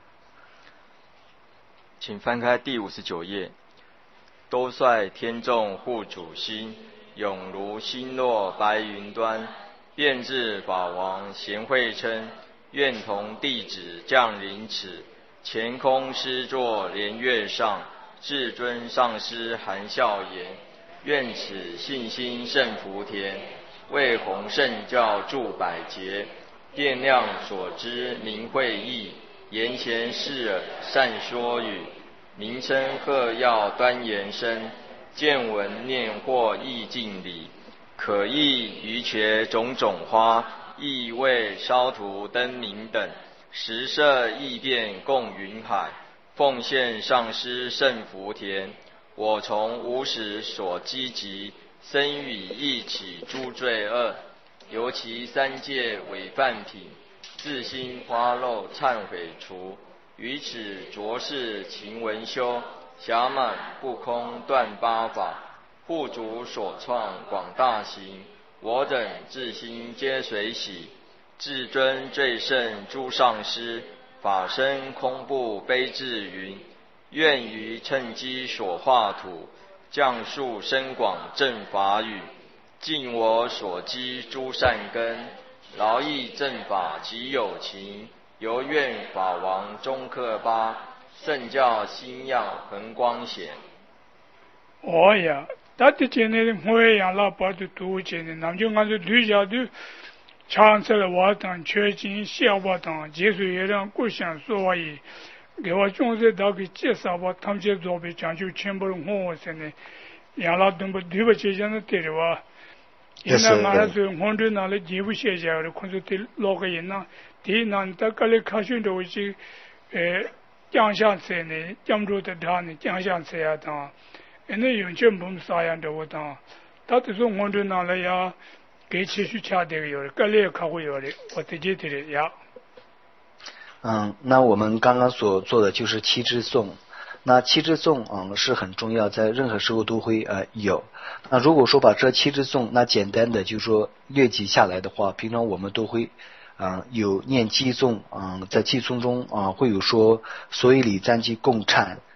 请翻开第59页。多率天众护主心，永如星落白云端。遍至法王贤惠称，愿同弟子降临此。前空师座莲月上，至尊上师含笑言：愿此信心胜福田，为弘圣教助百劫。电亮所知明慧意，言贤示耳善说语。名称贺耀端严深，见闻念惑意尽理。可意于觉种种花，意为烧图灯明等。十色异变共云海，奉献上师圣福田。我从无始所积集，生与一起诸罪恶。尤其三界违犯品，自心花漏忏悔除。于此浊世勤文修，暇满不空断八法。护主所创广大行，我等自心皆随喜。至尊最胜诸上师，法身空不悲至云。愿于趁机所化土，降述深广正法语。尽我所积诸善根，劳役正法及有情。由愿法王中克巴，圣教心要恒光显。 呀，大的今年我也养老把的多今年，那就按照对家的长期的活动，确进小活动，结束也让各项所谓给我总是大概介绍吧，他们这做的讲究全部的我现在养老东不对不起，现在对的话。现在马上是杭州那里几乎写下来，可是对老个人呢，第那大概来看选的是江乡菜呢，江州的他呢，江乡菜啊当，那完全不啥样的我当，他都是杭州那里呀，给持续掐这个有的，各类客户有的，我自己的呀。 那我们刚刚所做的就是七支颂。那七支颂是很重要，在任何时候都会有。那如果说把这七支颂那简单的就是说略记下来的话，平常我们都会有念偈颂，在偈颂中会有说所以礼赞偈共忏，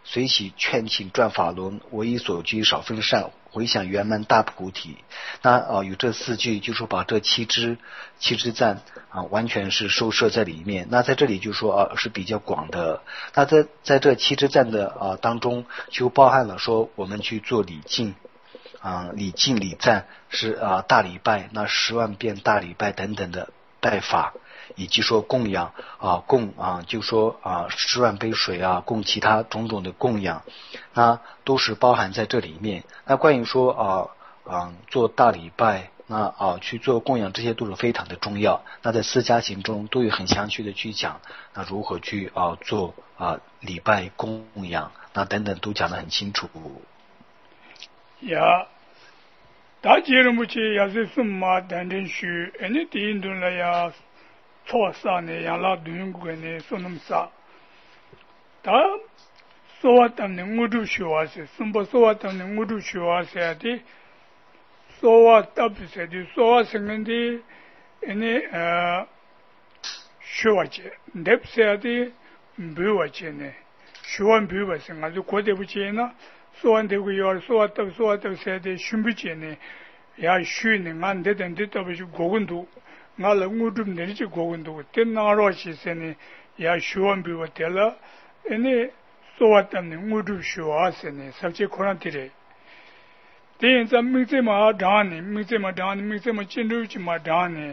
随喜劝请转法轮，我以所居少分善，回向圆满大菩提。那有这4句，就说把这七支赞完全是收摄在里面。那在这里就说是比较广的。那在这7支赞的当中，就包含了说我们去做礼敬。礼敬礼赞是大礼拜，那10万遍大礼拜等等的拜法，以及说供养供就说10万杯水供其他种种的供养，那都是包含在这里面。那关于说做大礼拜，那去做供养，这些都是非常的重要。那在4加行中都有很详细的去讲，那如何去做礼拜供养，那等等都讲得很清楚。 呀，大节日目前也是什么等等书，你第一顿了呀，错啥呢？养老团过呢，说那么啥？他说我当年我都学啊些，什么说我当年我都学啊些的，说我特别些的，说我生人的，学我些，那不些的，不我些呢，学完不我生啊，就过得不些呢。说完这个要说完都说的训不见呢，也学呢，俺这等的特别是国文读，俺了我准备去国文读，等哪罗些些呢，也学完比我得了，说完等呢我都学啊些呢，实际可能的嘞。等咱没这么长呢，没这么进入这么长呢，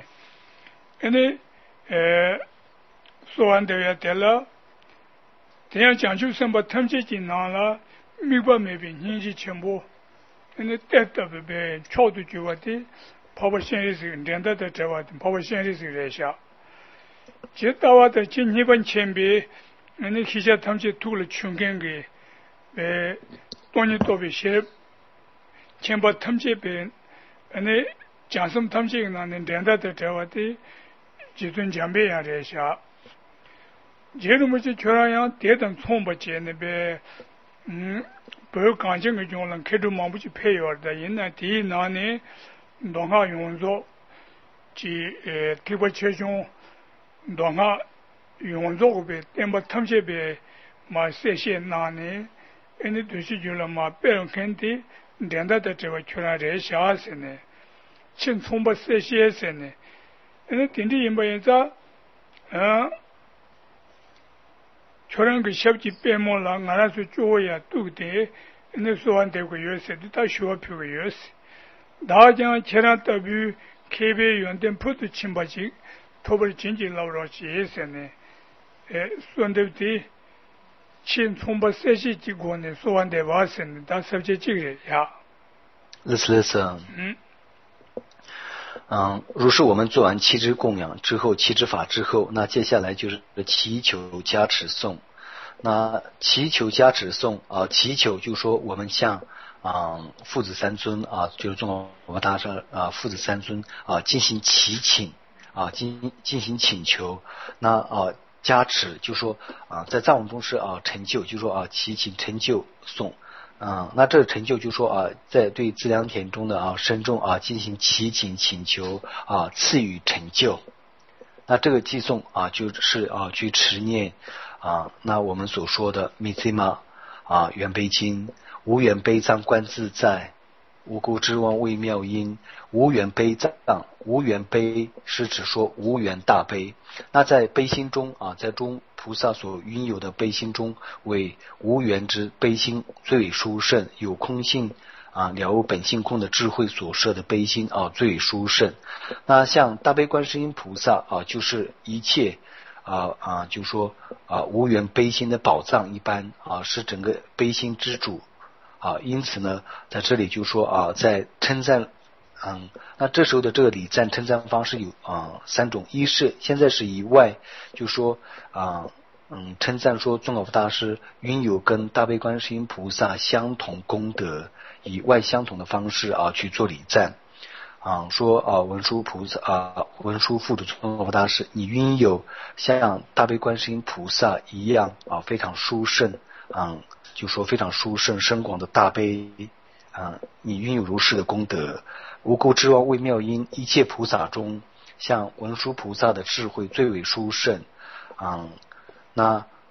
说完都也得了，这样讲究什么他们进来了。没把没变，年纪全部，带到被超度就话的，跑到现实是连带的这话的，跑到现实是来下。这到话的今年半前边，现在他们就读了穷根给，当年都被写，前把他们这边，讲什么他们这个呢？连带的这话的，几尊前辈也来下。这种么就全让样跌等从不见那边。不要干净的用人开始忙不去配药的，因为第一那呢，当下用作，提拔切中，当下用作个呗，但把他们这边嘛这些那呢，都是就了嘛，别人看的，连带的这个全来这下子呢，先从把这些些呢，顶的人不人家，저런 그 샵지 빼몰라 알아서 쪼야 뚝대 내 소한테고 요새도 다 쇼표고 요새 나장 제란더뷰 KB 연된 포트 침바지 토벌 진진라로지 예세네 손데티 친 총바 세시 지고네 소한테 와서는 다 섭제 지그야 Listen. 如是我们做完7支供养之后，7支法之后，那接下来就是祈求加持颂。那祈求加持颂祈求就是说我们向父子三尊就是中国大师父子三尊进行祈请进行请求。那加持就是说在藏文中是成就，就是说祈请成就颂。那这个成就就是说在对资粮田中的身众进行祈请请求赐予成就。那这个寄颂就是去持念那我们所说的密兹玛圆悲经，无缘悲藏观自在，无垢之王为妙音。无缘悲藏，无缘悲是指说无缘大悲。那在悲心中在中菩萨所拥有的悲心中，为无缘之悲心最为殊胜，有空性了悟本性空的智慧所设的悲心最为殊胜。那像大悲观世音菩萨就是一切就说无缘悲心的宝藏一般是整个悲心之主因此呢，在这里就说在称赞那这时候的这个礼赞称赞方式有3种，一是现在是以外，就说称赞说宗喀巴大师拥有跟大悲观世音菩萨相同功德，以外相同的方式去做礼赞说文殊菩萨文殊父的宗喀巴大师，你拥有像大悲观世音菩萨一样非常殊胜就说非常殊胜深广的大悲你拥有如是的功德。无垢之王为妙音，一切菩萨中像文殊菩萨的智慧最为殊胜那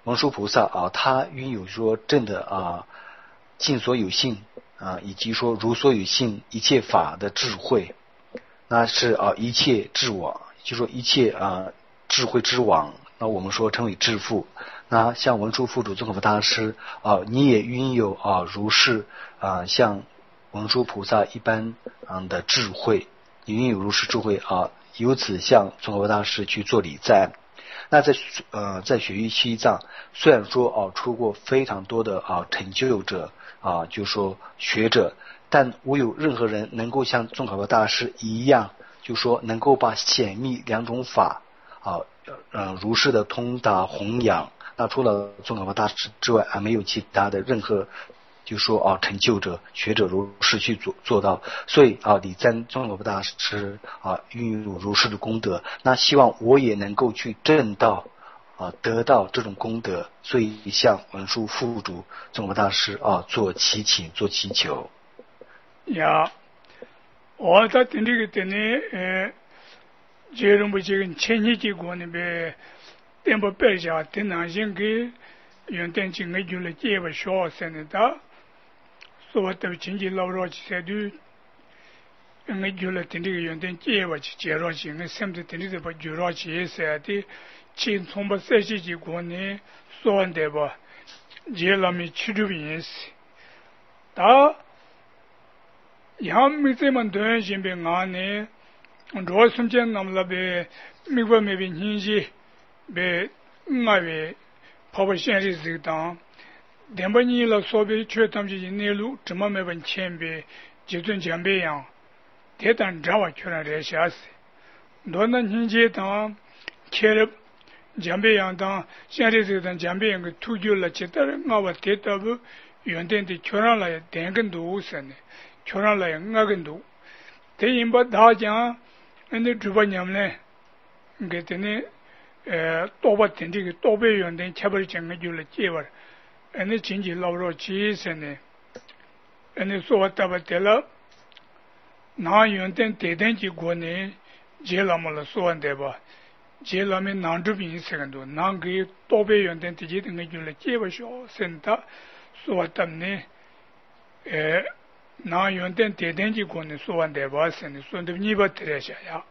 文殊菩萨啊，他拥有说正的啊尽所有性啊，以及说如所有性一切法的智慧，那是啊一切智网，就说一切啊智慧之网，那我们说称为智父。那像文殊父主宗喀巴大师啊，你也拥有啊如是啊像文殊菩萨一般的智慧，你拥有如是智慧啊，由此向宗喀巴大师去做礼赞。那在雪域西藏，虽然说出过非常多的成就者啊，就说学者，但无有任何人能够像宗喀巴大师一样，就说能够把显密两种法如是的通达弘扬。那除了宗喀巴大师之外，没有其他的任何就说成就者学者如是去做到。所以礼赞宗喀巴大师拥有如是的功德，那希望我也能够去证到得到这种功德，所以向文殊父主宗喀巴大师做祈请做祈求。 呀，我在听这个的呢，这种不这个前几节过呢呗，电波白下电脑先给用电进来就来接不小生的他。所以都经济老弱去才都，我就来听这个用点接吧去介绍去，我甚至听这个把介绍去噻的，请从把这些结果呢，说的吧，接了没去这边是，他，यहाँ में से मन तो है जिम्बे गाने, रोज समझे नाम लबे, मिगवा में भी हिंजे, बे गावे, पवश्य रिश्ता denbani la sobe chue tamji nelu chuma me ban chembe jitun jambe yang dedan jawa chura re shas dona hinje ta kherep jambe yang ta shari se dan jambe yang tu gyu la chetar ngawa tetabu yonden de chura la dengen du usane chura la ngagen du te imba da ja ene juba nyamne getene toba tendi ke tobe yonden chabar changa gyu la chebar ane chinji lauro chi sene ane sowa taba tela na yonten teden chi go ne je lama la sowa deba je lama nandu bin sekando nangi tobe yonten tiji denga jula jeba sho senta sowa tamne na yonten teden chi go ne sowa deba sene sonde niba teresha ya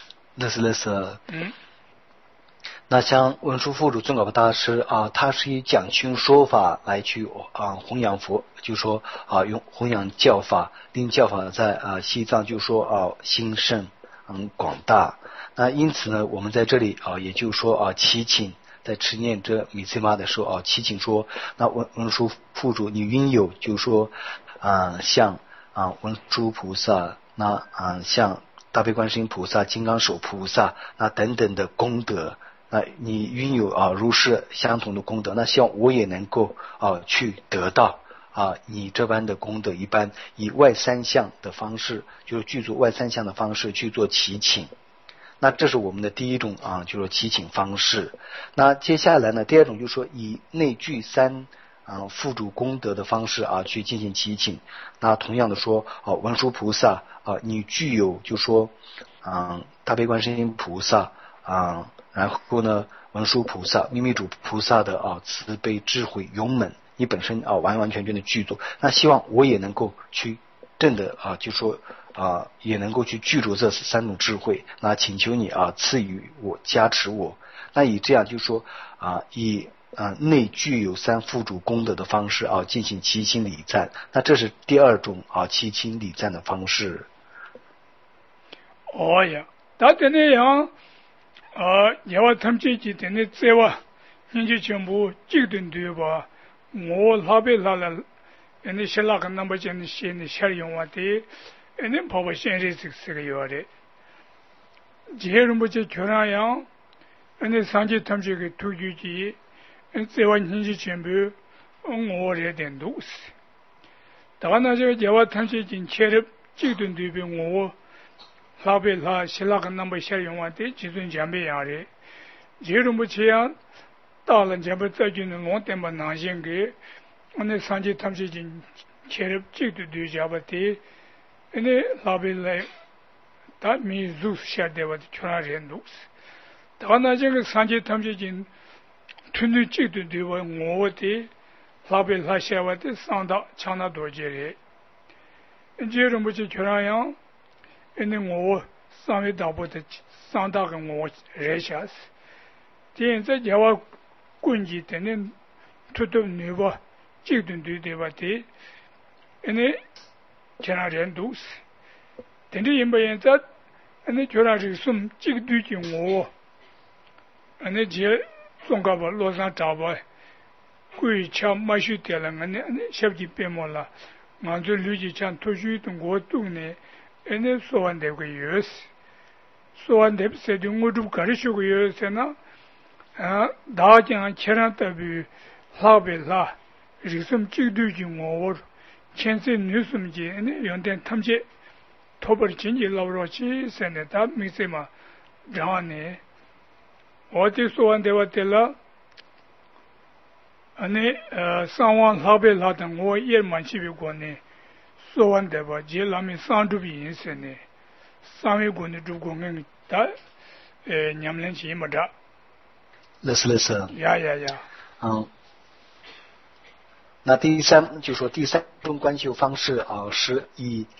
那像文殊父主宗喀巴大师他是以讲经说法来去弘扬佛，就说用弘扬教法，令教法在西藏就说兴盛广大。那因此呢，我们在这里也就说祈请，在持念这米兹玛的时候祈请说，那文殊父主你拥有就说像文殊菩萨，那像大悲观世音菩萨、金刚手菩萨那等等的功德。你拥有如是相同的功德，那希望我也能够去得到你这般的功德一般，以外三相的方式，就是具足外三相的方式去做祈请。那这是我们的第一种就是祈请方式。那接下来呢，第二种就是说以内具三父主功德的方式去进行祈请。那同样的说文殊菩萨你具有就说大悲观世音菩萨然后呢，文殊菩萨、秘密主菩萨的慈悲、智慧、勇猛，你本身完完全全的具足。那希望我也能够去正的就说也能够去具足这三种智慧。那请求你赐予我、加持我。那以这样就说以内具有三父主功德的方式进行祈请礼赞。那这是第二种祈请礼赞的方式。 哦呀，他的那样。yawa tamche chi tene tsewa hinji chenpu jikdun tuyaba ngo labe lala ene shelaka namba chene shene shar yongwa te ene paba shenri siksika yore jihe rumbuche kyonayang ene sanje tamche ke tuju chi ene tsewa hinji chenpu ngo re den duksi daga na yawa tamche chi cherep jikdun tuyaba ngo labe la shilaka namba shar yongwa te jizun jambe yare jirumbu chiyan dalan jambe zajun long tenpa nangshen ge ane sanje tamshi jin cherep jikdu du jaba te ane labe la ta mi zus shar dewa te chuna ren duks daga nangshen ge sanje tamshi jin tundu chikdu diwa ngowa di labi la shewa di sangda chana dojiri. Je rinpoche churayang ene ngowa sangwe dabo di sangda ka ngowa reshas. Di enza jawa kunji tene tutu niwa chikdu diwa di ene chana rendus. Tene yinba enza ene churayang sum chikdu ki ngowa ane je 송가바 로산 잡아 꾸이 참 마슈 때랑 ane 샵지 빼몰라 만주 류지 찬 토주던 고뚱네 에네 소완되고 예스 소완되세 등고도 가르치고 예스나 아 다장 체란답이 하벨라 리슴 찌두지 뭐 천세 뉴스음지 에네 연된 탐지 토벌 진지 라브로치 세네다 미세마 자네 어디 소환되어 때라 아니 상완 하벨 하던 뭐 일만 시비고네 소환되어 제라미 산두비 인세네 상위군의 두공은 다 냠len치 마다 呀， 那第三就说第三种观修方式是以